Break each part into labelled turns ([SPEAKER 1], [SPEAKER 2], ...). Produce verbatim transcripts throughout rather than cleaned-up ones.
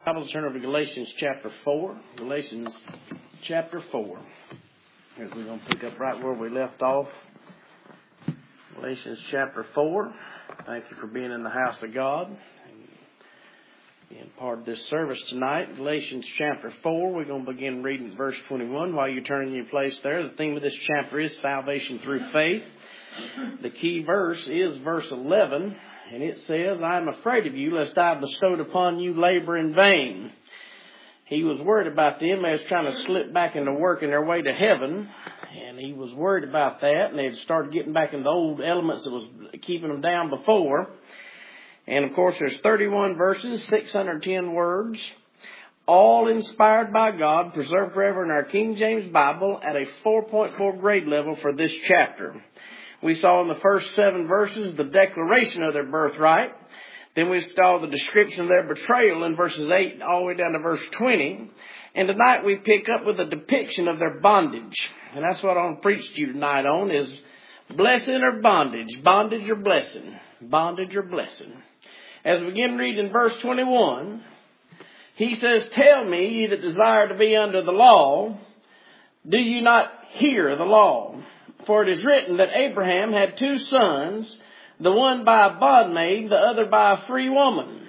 [SPEAKER 1] Bibles, turn over to Galatians chapter four. Galatians chapter four. As we're going to pick up right where we left off. Galatians chapter four. Thank you for being in the house of God and being part of this service tonight. Galatians chapter four. We're going to begin reading verse twenty-one. While you're turning your place there, the theme of this chapter is salvation through faith. The key verse is verse eleven. And it says, I am afraid of you, lest I have bestowed upon you labor in vain. He was worried about them. They was trying to slip back into working their way to heaven. And he was worried about that. And they had started getting back in the old elements that was keeping them down before. And of course, there's thirty-one verses, six hundred ten words, all inspired by God, preserved forever in our King James Bible at a four point four grade level for this chapter. We saw in the first seven verses the declaration of their birthright. Then we saw the description of their betrayal in verses eight all the way down to verse twenty. And tonight we pick up with a depiction of their bondage. And that's what I want to preach to you tonight on is blessing or bondage. Bondage or blessing. Bondage or blessing. As we begin reading verse twenty-one, he says, Tell me, ye that desire to be under the law, do you not hear the law? For it is written that Abraham had two sons, the one by a bondmaid, the other by a free woman.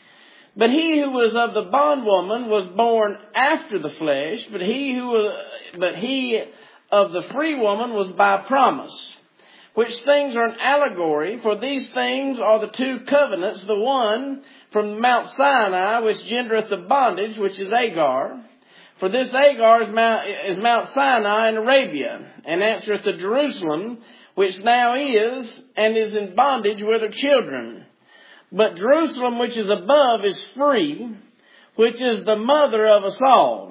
[SPEAKER 1] But he who was of the bondwoman was born after the flesh, but he who was, but he of the free woman was by promise. Which things are an allegory, for these things are the two covenants, the one from Mount Sinai, which gendereth the bondage, which is Agar. For this Agar is Mount, is Mount Sinai in Arabia, and answereth to Jerusalem, which now is, and is in bondage with her children. But Jerusalem, which is above, is free, which is the mother of us all.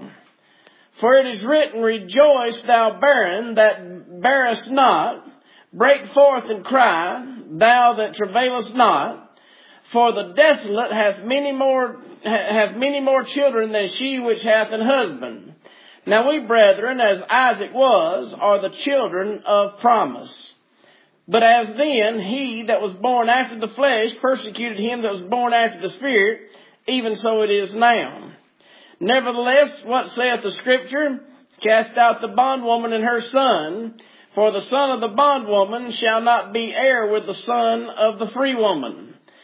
[SPEAKER 1] For it is written, Rejoice, thou barren, that bearest not. Break forth and cry, thou that travailest not. For the desolate hath many more hath many more children than she which hath an husband. Now we, brethren, as Isaac was, are the children of promise. But as then he that was born after the flesh persecuted him that was born after the Spirit, even so it is now. Nevertheless, what saith the Scripture? Cast out the bondwoman and her son, for the son of the bondwoman shall not be heir with the son of the free woman.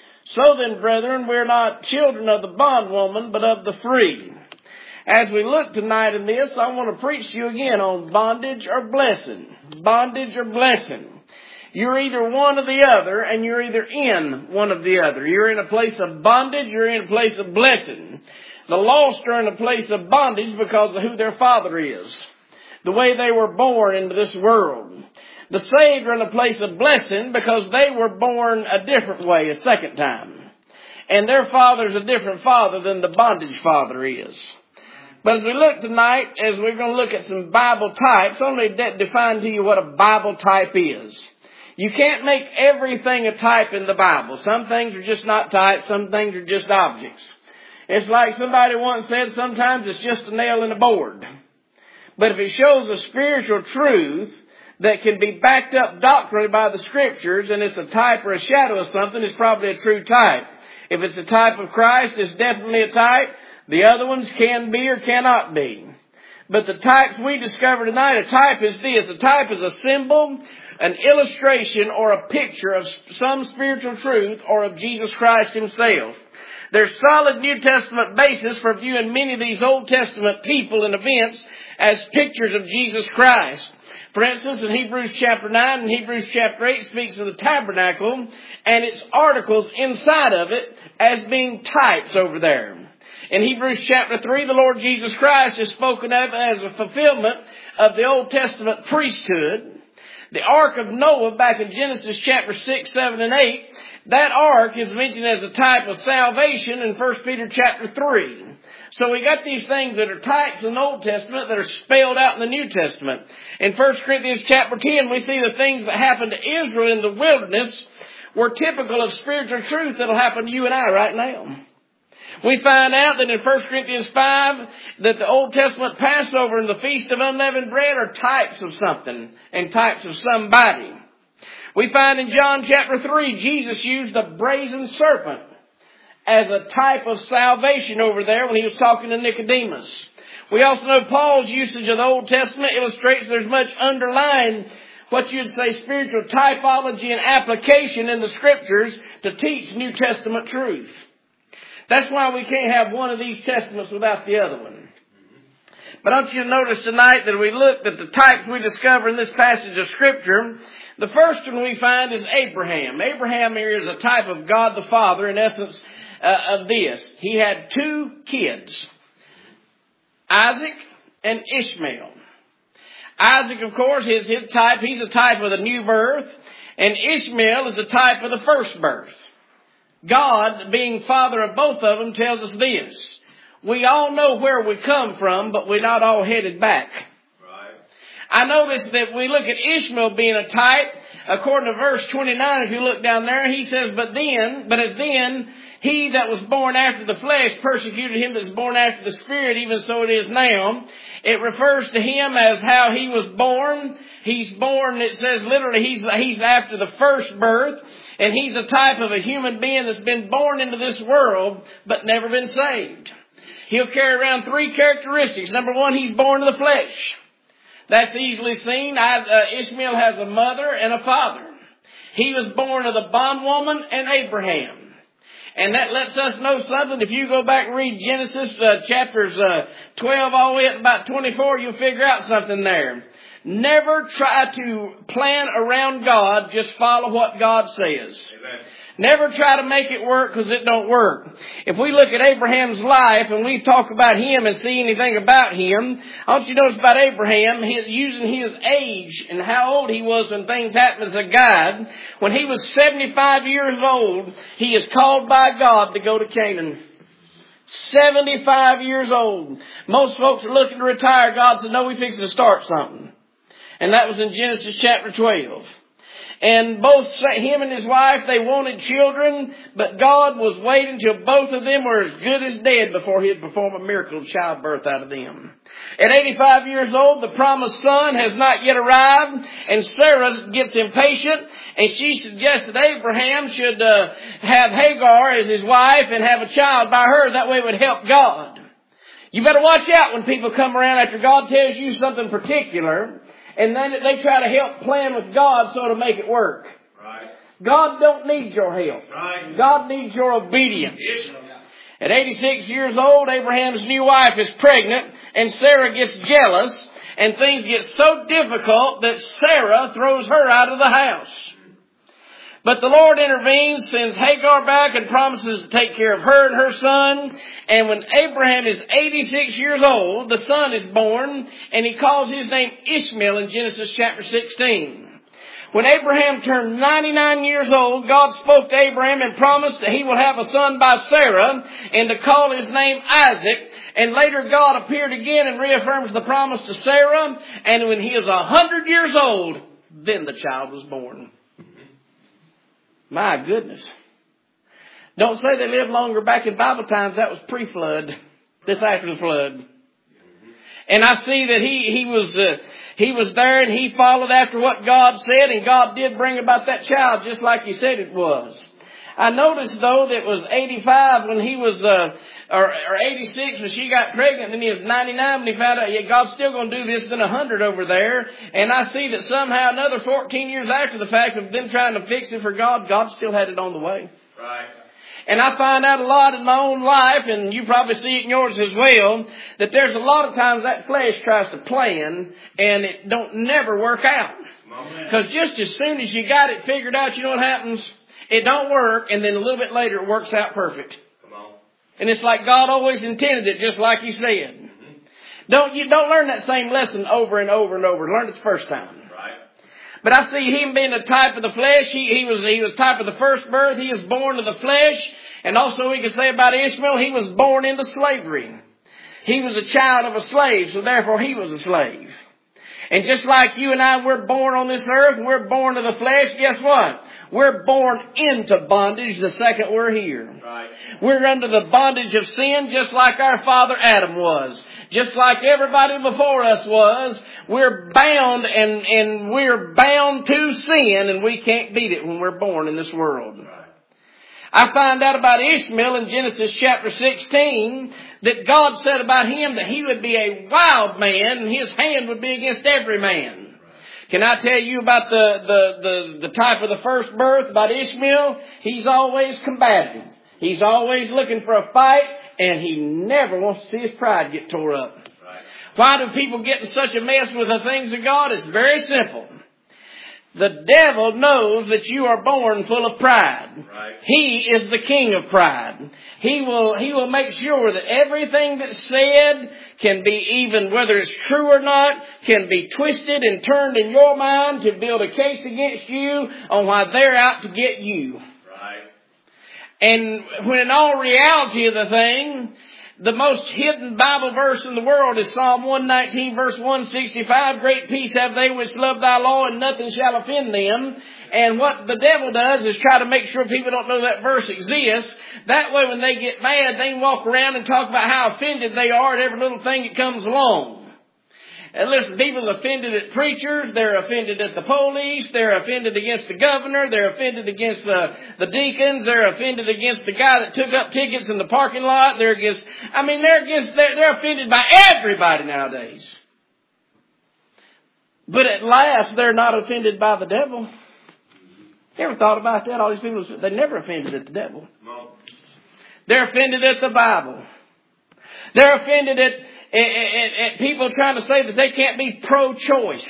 [SPEAKER 1] So then, brethren, we're not children of the bondwoman, but of the free. As we look tonight in this, I want to preach to you again on bondage or blessing. Bondage or blessing. You're either one or the other, and you're either in one of the other. You're in a place of bondage, you're in a place of blessing. The lost are in a place of bondage because of who their father is. The way they were born into this world. The saved are in a place of blessing because they were born a different way a second time. And their father's a different father than the bondage father is. But as we look tonight, as we're going to look at some Bible types, I only de- define to you what a Bible type is. You can't make everything a type in the Bible. Some things are just not types, some things are just objects. It's like somebody once said, sometimes it's just a nail in a board. But if it shows a spiritual truth that can be backed up doctrinally by the Scriptures, and it's a type or a shadow of something, it's probably a true type. If it's a type of Christ, it's definitely a type. The other ones can be or cannot be. But the types we discover tonight, a type is this. A type is a symbol, an illustration, or a picture of some spiritual truth or of Jesus Christ Himself. There's solid New Testament basis for viewing many of these Old Testament people and events as pictures of Jesus Christ. For instance, in Hebrews chapter nine and Hebrews chapter eight speaks of the tabernacle and its articles inside of it as being types over there. In Hebrews chapter three, the Lord Jesus Christ is spoken of as a fulfillment of the Old Testament priesthood. The ark of Noah back in Genesis chapter six, seven, and eight, that ark is mentioned as a type of salvation in First Peter chapter three. So we got these things that are types in the Old Testament that are spelled out in the New Testament. In First Corinthians chapter ten, we see the things that happened to Israel in the wilderness were typical of spiritual truth that will happen to you and I right now. We find out that in First Corinthians five that the Old Testament Passover and the Feast of Unleavened Bread are types of something and types of somebody. We find in John chapter three, Jesus used the brazen serpent as a type of salvation over there when he was talking to Nicodemus. We also know Paul's usage of the Old Testament illustrates there's much underlying, what you'd say, spiritual typology and application in the Scriptures to teach New Testament truth. That's why we can't have one of these testaments without the other one. But I want you to notice tonight that we looked at the types we discover in this passage of Scripture. The first one we find is Abraham. Abraham here is a type of God the Father, in essence, uh, of this. He had two kids, Isaac and Ishmael. Isaac, of course, is his type. He's a type of the new birth. And Ishmael is the type of the first birth. God, being father of both of them, tells us this. We all know where we come from, but we're not all headed back. Right. I notice that we look at Ishmael being a type. According to verse twenty-nine, if you look down there, he says, But then, but as then, he that was born after the flesh persecuted him that was born after the Spirit, even so it is now. It refers to him as how he was born. He's born, it says literally, he's, he's after the first birth. And he's a type of a human being that's been born into this world, but never been saved. He'll carry around three characteristics. Number one, he's born of the flesh. That's easily seen. I, uh, Ishmael has a mother and a father. He was born of the bondwoman and Abraham. And that lets us know something. If you go back and read Genesis uh, chapters uh, twelve all the way up to about twenty-four, you'll figure out something there. Never try to plan around God. Just follow what God says. Amen. Never try to make it work because it don't work. If we look at Abraham's life and we talk about him and see anything about him, I want you to notice about Abraham, his, using his age and how old he was when things happened as a guide. When he was seventy-five years old, he is called by God to go to Canaan. seventy-five years old. Most folks are looking to retire. God said, no, we're fixing to start something. And that was in Genesis chapter twelve. And both him and his wife, they wanted children, but God was waiting till both of them were as good as dead before he'd perform a miracle of childbirth out of them. At eighty-five years old, the promised son has not yet arrived, and Sarah gets impatient, and she suggests that Abraham should uh, have Hagar as his wife and have a child by her. That way it would help God. You better watch out when people come around after God tells you something particular, and then they try to help plan with God so to make it work. Right. God don't need your help. Right. God needs your obedience. Yes. At eighty-six years old, Abraham's new wife is pregnant, and Sarah gets jealous, and things get so difficult that Sarah throws her out of the house. But the Lord intervenes, sends Hagar back, and promises to take care of her and her son. And when Abraham is eighty-six years old, the son is born, and he calls his name Ishmael in Genesis chapter sixteen. When Abraham turned ninety-nine years old, God spoke to Abraham and promised that he will have a son by Sarah, and to call his name Isaac. And later God appeared again and reaffirms the promise to Sarah. And when he is a hundred years old, then the child was born. My goodness. Don't say they lived longer back in Bible times. That was pre-flood. This after the flood. And I see that he, he was, uh, he was there and he followed after what God said, and God did bring about that child just like he said it was. I noticed though that it was eighty-five when he was, uh, or, or eighty-six when she got pregnant, and he was ninety-nine when he found out, yeah, God's still going to do this, than one hundred over there. And I see that somehow another fourteen years after the fact of them trying to fix it for God, God still had it on the way. Right. And I find out a lot in my own life, and you probably see it in yours as well, that there's a lot of times that flesh tries to plan, and it don't never work out. Because just as soon as you got it figured out, you know what happens? It don't work, and then a little bit later it works out perfect. Come on. And it's like God always intended it, just like He said. Mm-hmm. Don't you don't learn that same lesson over and over and over. Learn it the first time. Right. But I see him being a type of the flesh. He, he was he was type of the first birth. He is born of the flesh. And also we can say about Ishmael, he was born into slavery. He was a child of a slave, so therefore he was a slave. And just like you and I, we're born on this earth, and we're born of the flesh, guess what? We're born into bondage the second we're here. Right. We're under the bondage of sin just like our father Adam was. Just like everybody before us was. We're bound and, and we're bound to sin, and we can't beat it when we're born in this world. Right. I find out about Ishmael in Genesis chapter sixteen that God said about him that he would be a wild man and his hand would be against every man. Can I tell you about the, the, the, the type of the first birth, about Ishmael? He's always combative. He's always looking for a fight, and he never wants to see his pride get tore up. Right. Why do people get in such a mess with the things of God? It's very simple. The devil knows that you are born full of pride. Right. He is the king of pride. He will, he will make sure that everything that's said can be, even whether it's true or not, can be twisted and turned in your mind to build a case against you on why they're out to get you. Right. And when in all reality of the thing, the most hidden Bible verse in the world is Psalm one nineteen verse one sixty-five. Great peace have they which love thy law, and nothing shall offend them. And what the devil does is try to make sure people don't know that verse exists. That way when they get mad, they can walk around and talk about how offended they are at every little thing that comes along. And listen, people are offended at preachers, they're offended at the police, they're offended against the governor, they're offended against the, the deacons, they're offended against the guy that took up tickets in the parking lot, they're against, I mean, they're against, they're, they're offended by everybody nowadays. But at last, they're not offended by the devil. You ever thought about that? All these people, they're never offended at the devil. No. They're offended at the Bible. They're offended at And, and people trying to say that they can't be pro-choice,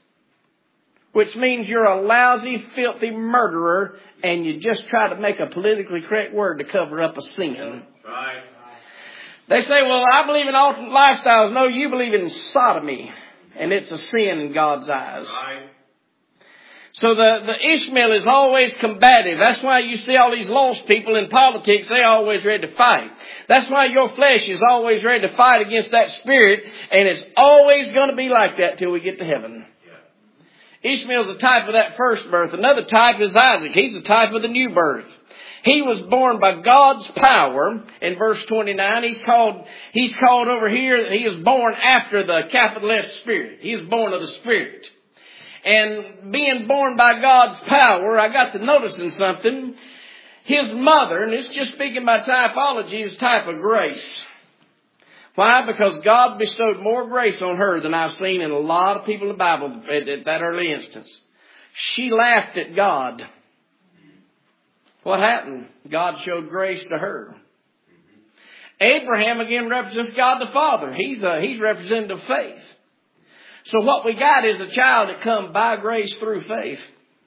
[SPEAKER 1] which means you're a lousy, filthy murderer, and you just try to make a politically correct word to cover up a sin. Right. They say, well, I believe in alternate lifestyles. No, you believe in sodomy, and it's a sin in God's eyes. Right. So the, the Ishmael is always combative. That's why you see all these lost people in politics, they're always ready to fight. That's why your flesh is always ready to fight against that spirit, and it's always going to be like that till we get to heaven. Yeah. Ishmael's a type of that first birth. Another type is Isaac. He's the type of the new birth. He was born by God's power. In verse twenty-nine, he's called, he's called over here, he was born after the capital S Spirit. He was born of the Spirit. And being born by God's power, I got to noticing something. His mother, and it's just speaking by typology, is type of grace. Why? Because God bestowed more grace on her than I've seen in a lot of people in the Bible at, at that early instance. She laughed at God. What happened? God showed grace to her. Abraham again represents God the Father. He's a, he's representative of faith. So what we got is a child that come by grace through faith.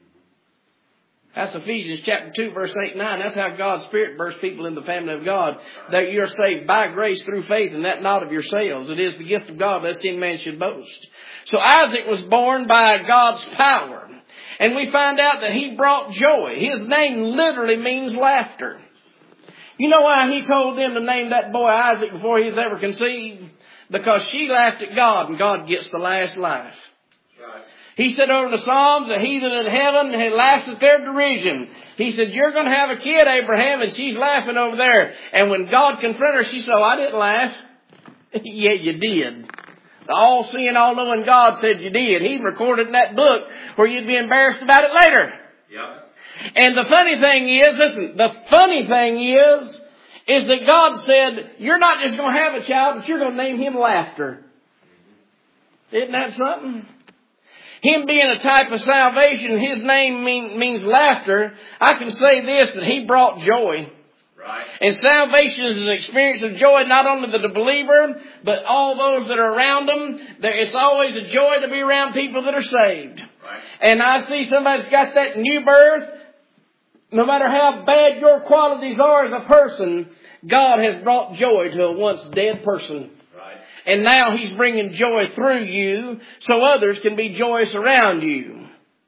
[SPEAKER 1] That's Ephesians chapter two, verse eight and nine. That's how God's Spirit births people in the family of God. That you're saved by grace through faith, and that not of yourselves. It is the gift of God, lest any man should boast. So Isaac was born by God's power. And we find out that he brought joy. His name literally means laughter. You know why he told them to name that boy Isaac before he was ever conceived? Because she laughed at God, and God gets the last laugh. Right. He said over in the Psalms, the heathen in heaven had laughed at their derision. He said, you're going to have a kid, Abraham, and she's laughing over there. And when God confronted her, she said, oh, I didn't laugh. Yeah, you did. The all-seeing, all-knowing God said you did. He recorded in that book where you'd be embarrassed about it later. Yep. And the funny thing is, listen, the funny thing is, is that God said, you're not just going to have a child, but you're going to name him Laughter. Isn't that something? Him being a type of salvation, his name mean, means laughter. I can say this, that he brought joy. Right. And salvation is an experience of joy, not only to the believer, but all those that are around them. There, it's always a joy to be around people that are saved. Right. And I see somebody's got that new birth. No matter how bad your qualities are as a person, God has brought joy to a once dead person. Right. And now he's bringing joy through you so others can be joyous around you.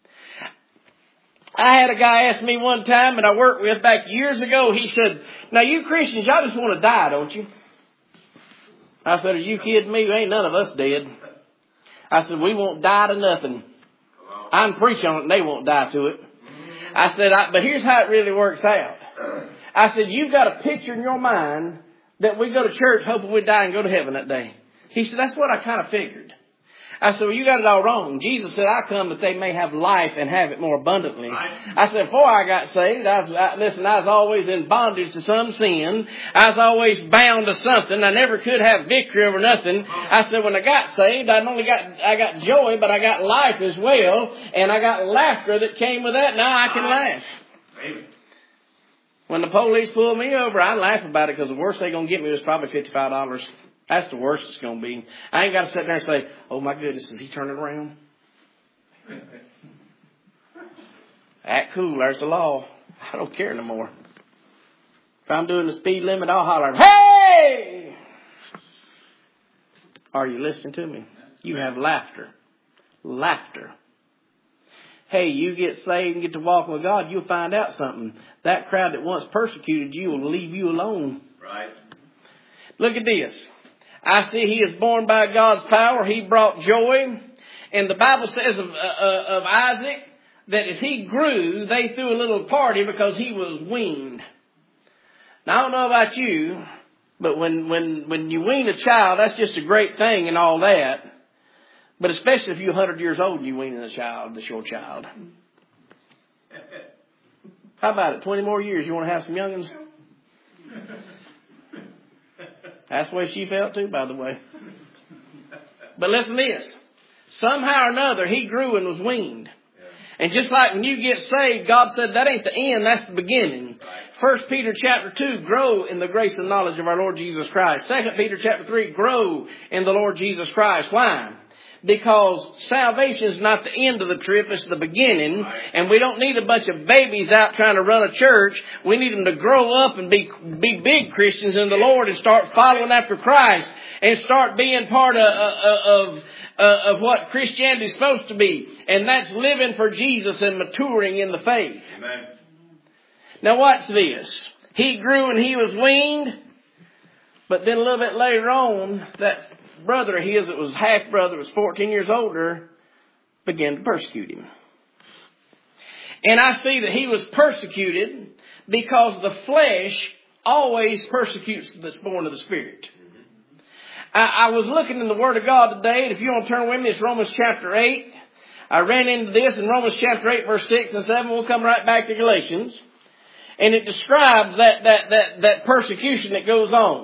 [SPEAKER 1] I had a guy ask me one time that I worked with back years ago. He said, now you Christians, y'all just want to die, don't you? I said, are you kidding me? Ain't none of us dead. I said, we won't die to nothing. I'm preaching on it and they won't die to it. I said, I, but here's how it really works out. I said, you've got a picture in your mind that we go to church hoping we die and go to heaven that day. He said, that's what I kind of figured. I said, well, you got it all wrong. Jesus said, I come that they may have life and have it more abundantly. Right. I said, before I got saved, I was, I, listen, I was always in bondage to some sin. I was always bound to something. I never could have victory over nothing. I said, when I got saved, I not only got, I got joy, but I got life as well. And I got laughter that came with that. Now I can laugh. Amen. When the police pulled me over, I laugh about it because the worst they're going to get me was probably fifty-five dollars. That's the worst it's going to be. I ain't got to sit there and say, oh my goodness, is he turning around? Act cool, there's the law. I don't care no more. If I'm doing the speed limit, I'll holler, hey! Are you listening to me? You have laughter. Laughter. Hey, you get saved and get to walk with God, you'll find out something. That crowd that once persecuted you will leave you alone. Right. Look at this. I see he is born by God's power. He brought joy. And the Bible says of, uh, of Isaac that as he grew, they threw a little party because he was weaned. Now, I don't know about you, but when, when, when you wean a child, that's just a great thing and all that. But especially if you're one hundred years old and you wean a child, that's your child. How about it? twenty more years, you want to have some young'uns? That's the way she felt too, by the way. But listen to this. Somehow or another, he grew and was weaned. And just like when you get saved, God said that ain't the end, that's the beginning. First Peter chapter two, grow in the grace and knowledge of our Lord Jesus Christ. Second Peter chapter three, grow in the Lord Jesus Christ. Why? Because salvation is not the end of the trip, it's the beginning. And we don't need a bunch of babies out trying to run a church. We need them to grow up and be be big Christians in the Lord and start following after Christ and start being part of, of, of, of what Christianity is supposed to be. And that's living for Jesus and maturing in the faith. Amen. Now watch this. He grew and he was weaned. But then a little bit later on, that brother of his that was half brother, was fourteen years older, began to persecute him. And I see that he was persecuted because the flesh always persecutes that's born of the Spirit. I, I was looking in the Word of God today, and if you want to turn with me, it's Romans chapter eight. I ran into this in Romans chapter eight, verse six and seven. We'll come right back to Galatians. And it describes that, that, that, that persecution that goes on.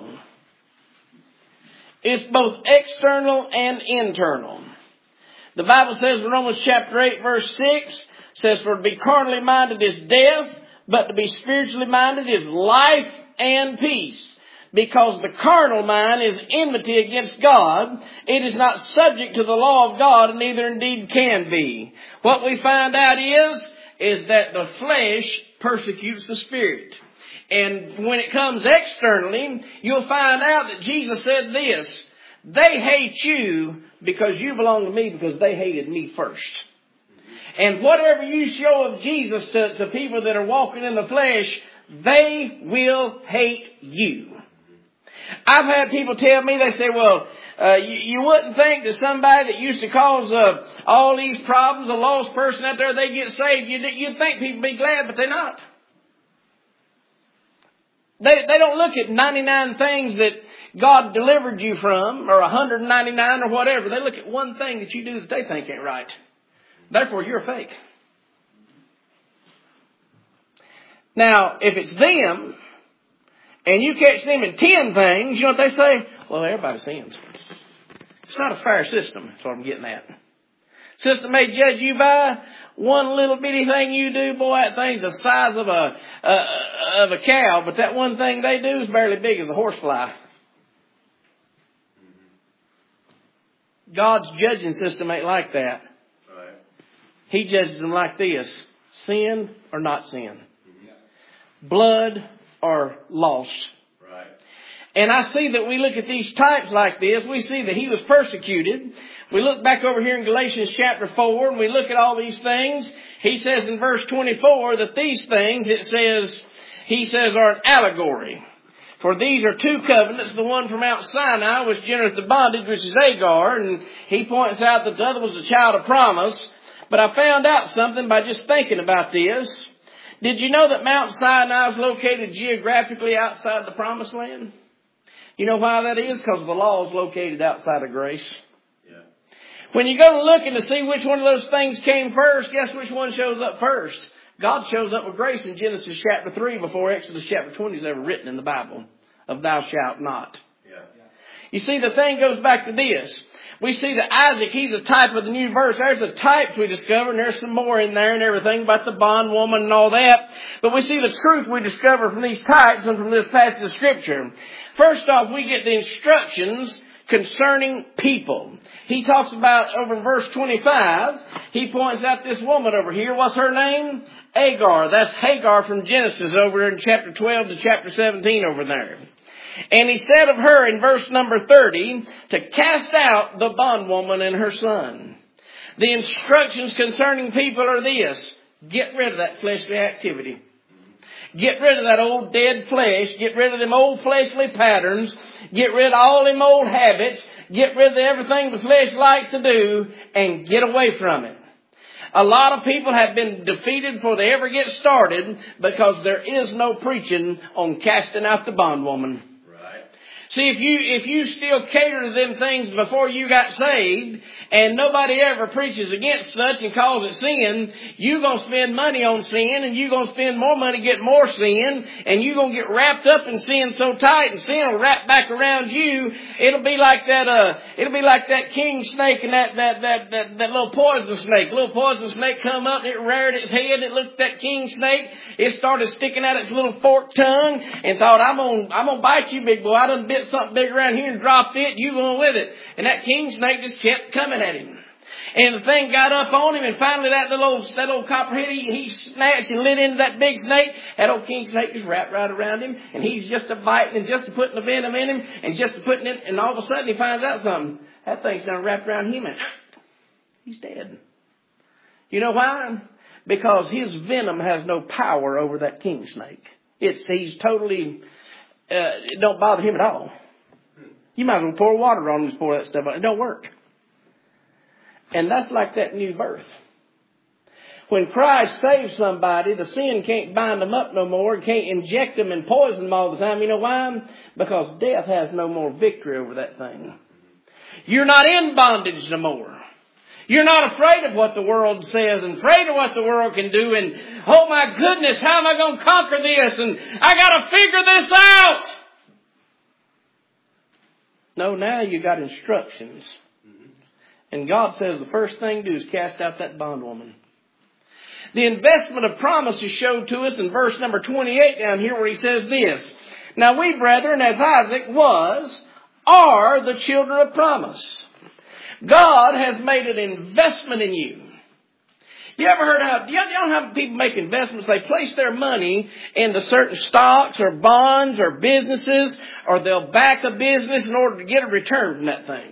[SPEAKER 1] It's both external and internal. The Bible says in Romans chapter eight, verse six, says, for to be carnally minded is death, but to be spiritually minded is life and peace. Because the carnal mind is enmity against God. It is not subject to the law of God, and neither indeed can be. What we find out is, is that the flesh persecutes the Spirit. And when it comes externally, you'll find out that Jesus said this, they hate you because you belong to me because they hated me first. And whatever you show of Jesus to, to people that are walking in the flesh, they will hate you. I've had people tell me, they say, well, uh, you, you wouldn't think that somebody that used to cause uh, all these problems, a lost person out there, they get saved. You'd, you'd think people would be glad, but they're not. They they don't look at ninety-nine things that God delivered you from, or one hundred ninety-nine or whatever. They look at one thing that you do that they think ain't right. Therefore, you're fake. Now, if it's them, and you catch them in ten things, you know what they say? Well, everybody sins. It's not a fair system, that's what I'm getting at. System may judge you by one little bitty thing you do, boy, that thing's the size of a uh, of a cow, but that one thing they do is barely big as a horsefly. God's judging system ain't like that. Right. He judges them like this: sin or not sin, blood or loss. Right. And I see that we look at these types like this. We see that he was persecuted. We look back over here in Galatians chapter four and we look at all these things. He says in verse twenty-four that these things, it says, he says, are an allegory. For these are two covenants. The one from Mount Sinai was generous to bondage, which is Hagar. And he points out that the other was a child of promise. But I found out something by just thinking about this. Did you know that Mount Sinai is located geographically outside the promised land? You know why that is? Because the law is located outside of grace. When you go looking to see which one of those things came first, guess which one shows up first? God shows up with grace in Genesis chapter three before Exodus chapter twenty is ever written in the Bible of thou shalt not. Yeah. You see, the thing goes back to this. We see that Isaac, he's a type of the new verse. There's the types we discover, and there's some more in there and everything about the bondwoman and all that. But we see the truth we discover from these types and from this passage of Scripture. First off, we get the instructions concerning people. He talks about over in verse twenty-five, he points out this woman over here. What's her name? Hagar. That's Hagar from Genesis over in chapter twelve to chapter seventeen over there. And he said of her in verse number thirty, to cast out the bondwoman and her son. The instructions concerning people are this. Get rid of that fleshly activity. Get rid of that old dead flesh. Get rid of them old fleshly patterns. Get rid of all them old habits. Get rid of everything the flesh likes to do and get away from it. A lot of people have been defeated before they ever get started because there is no preaching on casting out the bondwoman. See, if you, if you still cater to them things before you got saved, and nobody ever preaches against such and calls it sin, you're going to spend money on sin, and you're going to spend more money getting more sin, and you're going to get wrapped up in sin so tight, and sin will wrap back around you. It'll be like that, uh, it'll be like that king snake and that, that, that, that, that little poison snake. Little poison snake come up, it reared its head, it looked at that king snake, it started sticking out its little forked tongue, and thought, I'm gonna, I'm gonna bite you, big boy. I done bit something big around here and dropped it, you going with it. And that king snake just kept coming at him. And the thing got up on him, and finally that little old, that old copperhead, he, he snatched and lit into that big snake. That old king snake just wrapped right around him, and he's just a biting and just a putting the venom in him, and just a putting it, and all of a sudden he finds out something. That thing's done wrapped around him, and he's dead. You know why? Because his venom has no power over that king snake. It's, he's totally, uh, it don't bother him at all. You might as well pour water on him and pour that stuff on. It don't work. And that's like that new birth. When Christ saves somebody, the sin can't bind them up no more. It can't inject them and poison them all the time. You know why? Because death has no more victory over that thing. You're not in bondage no more. You're not afraid of what the world says and afraid of what the world can do. And, oh my goodness, how am I going to conquer this? And I got to figure this out. No, now you got instructions. And God says the first thing to do is cast out that bondwoman. The investment of promise is showed to us in verse number twenty-eight down here where he says this. Now we, brethren, as Isaac was, are the children of promise. God has made an investment in you. You ever heard of, you know how people make investments? They place their money into certain stocks or bonds or businesses, or they'll back a business in order to get a return from that thing.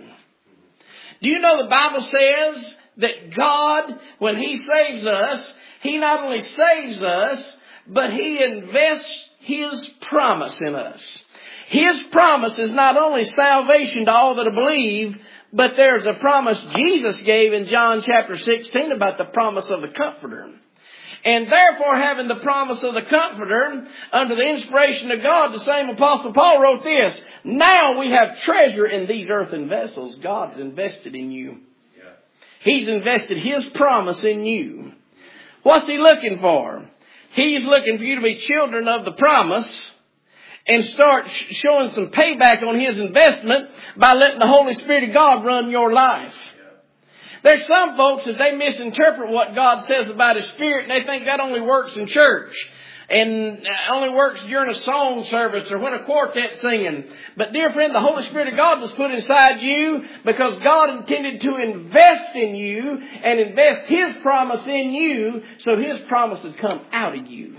[SPEAKER 1] Do you know the Bible says that God, when He saves us, He not only saves us, but He invests His promise in us. His promise is not only salvation to all that believe, but there's a promise Jesus gave in John chapter sixteen about the promise of the Comforter. And therefore, having the promise of the Comforter, under the inspiration of God, the same Apostle Paul wrote this, now we have treasure in these earthen vessels. God's invested in you. Yeah. He's invested His promise in you. What's He looking for? He's looking for you to be children of the promise and start showing some payback on His investment by letting the Holy Spirit of God run your life. There's some folks that they misinterpret what God says about His Spirit, and they think that only works in church and only works during a song service or when a quartet's singing. But dear friend, the Holy Spirit of God was put inside you because God intended to invest in you and invest His promise in you so His promise would come out of you.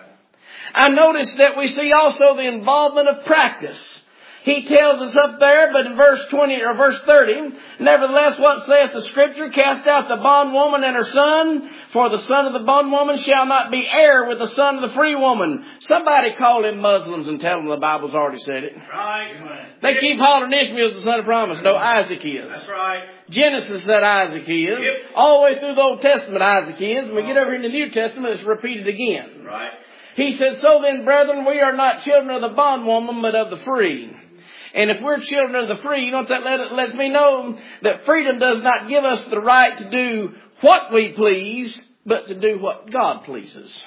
[SPEAKER 1] I noticed that we see also the involvement of practice. He tells us up there, but in verse twenty or verse thirty, nevertheless, what saith the Scripture? Cast out the bondwoman and her son, for the son of the bondwoman shall not be heir with the son of the free woman. Somebody call them Muslims and tell them the Bible's already said it.
[SPEAKER 2] Right.
[SPEAKER 1] They keep hollering Ishmael's the son of promise. No, Isaac is.
[SPEAKER 2] That's right.
[SPEAKER 1] Genesis said Isaac is.
[SPEAKER 2] Yep.
[SPEAKER 1] All the way through the Old Testament, Isaac is. When we get over in the New Testament, it's repeated again.
[SPEAKER 2] Right.
[SPEAKER 1] He said, so then, brethren, we are not children of the bondwoman, but of the free. And if we're children of the free, you know what that let, lets me know? That freedom does not give us the right to do what we please, but to do what God pleases.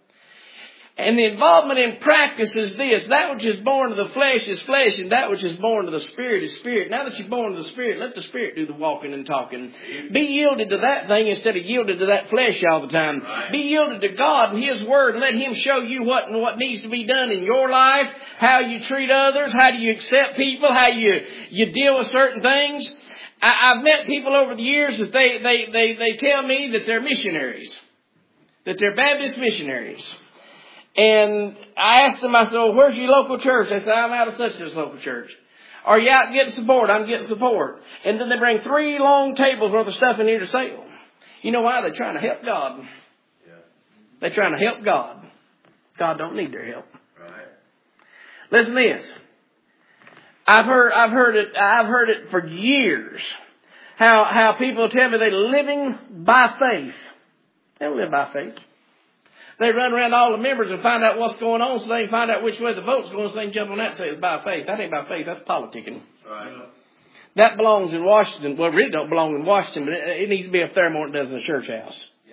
[SPEAKER 1] And the involvement in practice is this. That which is born of the flesh is flesh, and that which is born of the Spirit is spirit. Now that you're born of the Spirit, let the Spirit do the walking and talking. Be yielded to that thing instead of yielded to that flesh all the time. Right. Be yielded to God and His Word. Let Him show you what what needs to be done in your life, how you treat others, how do you accept people, how you, you deal with certain things. I, I've met people over the years that they, they, they, they tell me that they're missionaries, that they're Baptist missionaries. And I asked them, I said, well, where's your local church? They said, I'm out of such and such local church. Are you out getting support? I'm getting support. And then they bring three long tables worth of stuff in here to sell. You know why? They're trying to help God. Yeah. They're trying to help God. God don't need their help. Right. Listen to this. I've heard, I've heard it, I've heard it for years. How, how people tell me they're living by faith. They don't live by faith. They run around all the members and find out what's going on so they can find out which way the vote's going so they can jump on that and say it's by faith. That ain't by faith. That's politicking. Right. That belongs in Washington. Well, it really don't belong in Washington, but it, it needs to be up there more than it does in the church house. Yeah.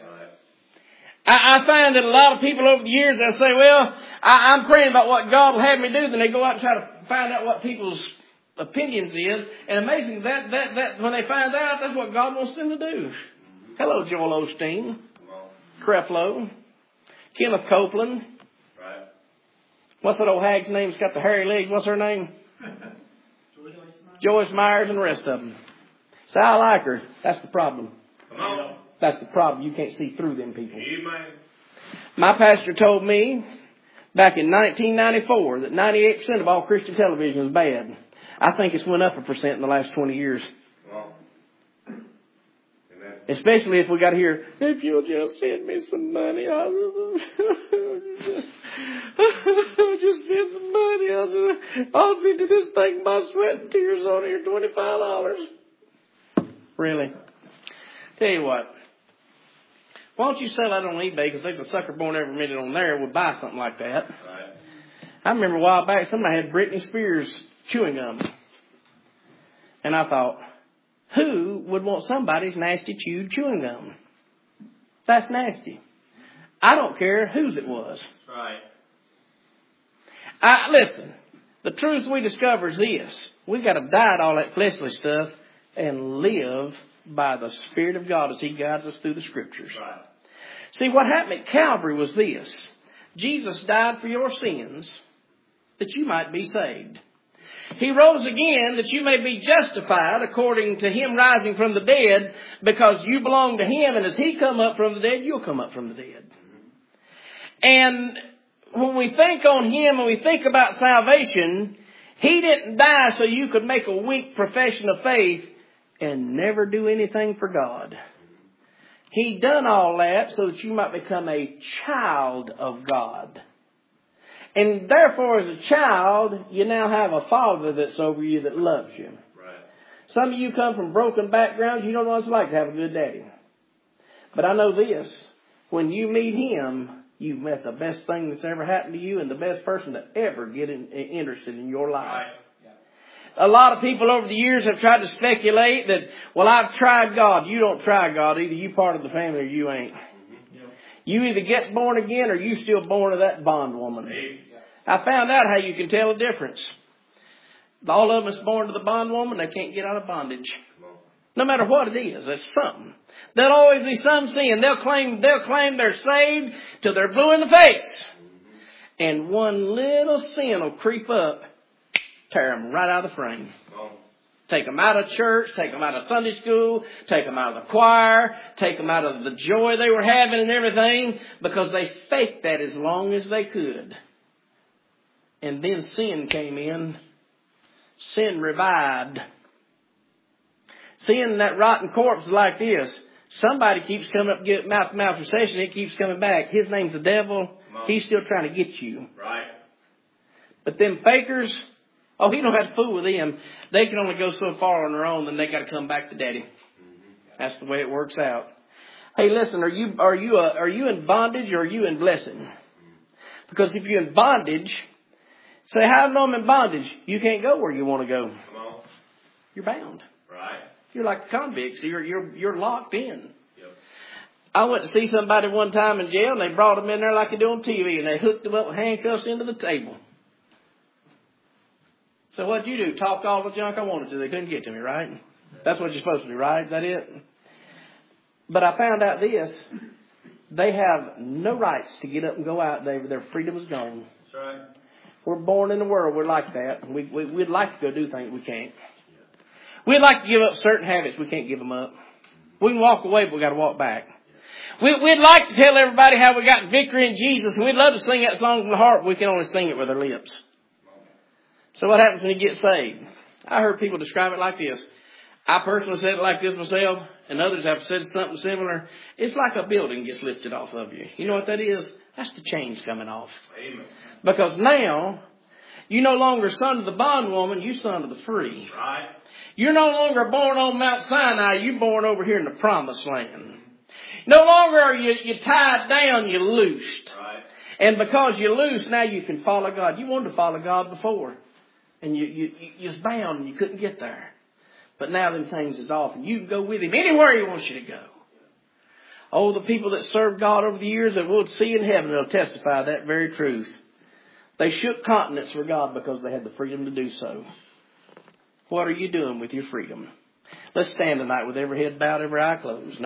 [SPEAKER 1] I, I find that a lot of people over the years, they'll say, well, I, I'm praying about what God will have me do. Then they go out and try to find out what people's opinions is. And amazing that, that, that when they find out, that's what God wants them to do. Mm-hmm. Hello, Joel Osteen. Creflo. Kenneth Copeland. Right. What's that old hag's name? It's got the hairy legs. What's her name? Joyce Myers and the rest of them. So I like her. That's the problem. Come on. That's the problem. You can't see through them people. Amen. My pastor told me back in nineteen ninety-four that ninety-eight percent of all Christian television is bad. I think it's went up a percent in the last twenty years. Especially if we got to hear, if you'll just send me some money, I'll just, I'll just send some money. I'll, just, I'll send you this thing, my sweat and tears on here, twenty-five dollars. Really? Tell you what. Why don't you sell that on eBay? Because there's a sucker born every minute on there would buy something like that. Right. I remember a while back, somebody had Britney Spears chewing gum. And I thought, who would want somebody's nasty chewed chewing gum? That's nasty. I don't care whose it was. Right. I, listen, the truth we discover is this. We've got to die to all that fleshly stuff and live by the Spirit of God as He guides us through the Scriptures. Right. See, what happened at Calvary was this. Jesus died for your sins that you might be saved. He rose again that you may be justified according to Him rising from the dead because you belong to Him, and as He come up from the dead, you'll come up from the dead. And when we think on Him and we think about salvation, He didn't die so you could make a weak profession of faith and never do anything for God. He done all that so that you might become a child of God. And therefore, as a child, you now have a Father that's over you that loves you. Right. Some of you come from broken backgrounds. You don't know what it's like to have a good daddy. But I know this. When you meet Him, you've met the best thing that's ever happened to you and the best person to ever get in, interested in your life. Right. Yeah. A lot of people over the years have tried to speculate that, well, I've tried God. You don't try God. Either you part of the family or you ain't. Mm-hmm. Yeah. You either get born again or you still born of that bondwoman. Hey. I found out how you can tell the difference. All of them is born to the bondwoman. They can't get out of bondage. No matter what it is, there's something. There'll always be some sin. They'll claim, they'll claim they're saved till they're blue in the face. And one little sin will creep up, tear them right out of the frame. Take them out of church, take them out of Sunday school, take them out of the choir, take them out of the joy they were having and everything, because they faked that as long as they could. And then sin came in. Sin revived. Sin, that rotten corpse is like this. Somebody keeps coming up, get mouth to mouth recession. It keeps coming back. His name's the devil. He's still trying to get you. Right. But them fakers, oh, he don't have to fool with them. They can only go so far on their own, then they got to come back to Daddy. That's the way it works out. Hey, listen, are you are you uh, are you in bondage or are you in blessing? Because if you're in bondage, Say, how do I know I'm in bondage? You can't go where you want to go.
[SPEAKER 2] Come on.
[SPEAKER 1] You're bound.
[SPEAKER 2] Right.
[SPEAKER 1] You're like the convicts. You're, you're, you're locked in.
[SPEAKER 2] Yep.
[SPEAKER 1] I went to see somebody one time in jail, and they brought them in there like they do on T V, and they hooked them up with handcuffs into the table. So what'd you do? Talk all the junk I wanted to. They couldn't get to me, right? That's what you're supposed to do, right? Is that it? But I found out this. They have no rights to get up and go out. They, their freedom is gone.
[SPEAKER 2] That's right.
[SPEAKER 1] We're born in the world. We're like that. We, we, we'd like to go do things we can't. We'd like to give up certain habits. We can't give them up. We can walk away, but we've got to walk back. We, we'd like to tell everybody how we got victory in Jesus. And we'd love to sing that song from the heart, but we can only sing it with our lips. So what happens when you get saved? I heard people describe it like this. I personally said it like this myself, and others have said something similar. It's like a building gets lifted off of you. You know what that is? That's the chains coming off.
[SPEAKER 2] Amen.
[SPEAKER 1] Because now, you're no longer son of the bondwoman, you're son of the free.
[SPEAKER 2] Right.
[SPEAKER 1] You're no longer born on Mount Sinai, you're born over here in the promised land. No longer are you, you tied down, you're loosed.
[SPEAKER 2] Right.
[SPEAKER 1] And because you're loose, now you can follow God. You wanted to follow God before. And you, you, you was bound and you couldn't get there. But now them things is off and you can go with Him anywhere He wants you to go. Oh, the people that served God over the years that we'll see in heaven will testify that very truth. They shook continents for God because they had the freedom to do so. What are you doing with your freedom? Let's stand tonight with every head bowed, every eye closed.